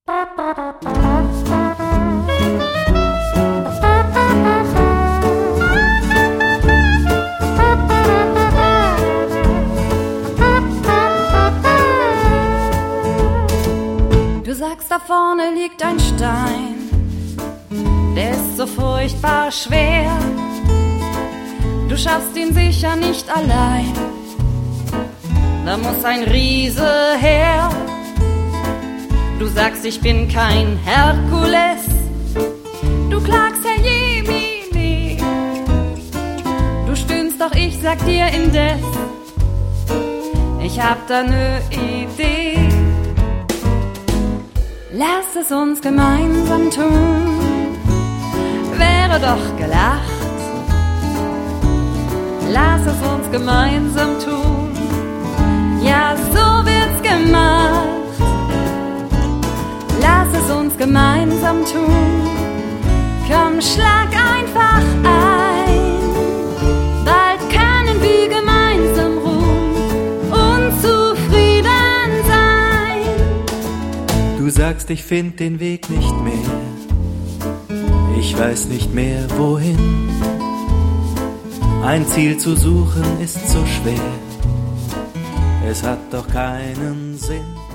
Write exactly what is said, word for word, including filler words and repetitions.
Du sagst, da vorne liegt ein Stein, der ist so furchtbar schwer. Du schaffst ihn sicher nicht allein, da muss ein Riese her. Du sagst, ich bin kein Herkules, du klagst, Herr Jemini. Du stöhnst, doch ich sag dir indes, ich hab da ne Idee. Lass es uns gemeinsam tun, wäre doch gelacht. Lass es uns gemeinsam tun, ja, so wird's gemacht. Lass es uns gemeinsam tun, komm, schlag einfach ein. Bald können wir gemeinsam ruhen und zufrieden sein. Du sagst, ich find den Weg nicht mehr, ich weiß nicht mehr wohin. Ein Ziel zu suchen ist so schwer, es hat doch keinen Sinn.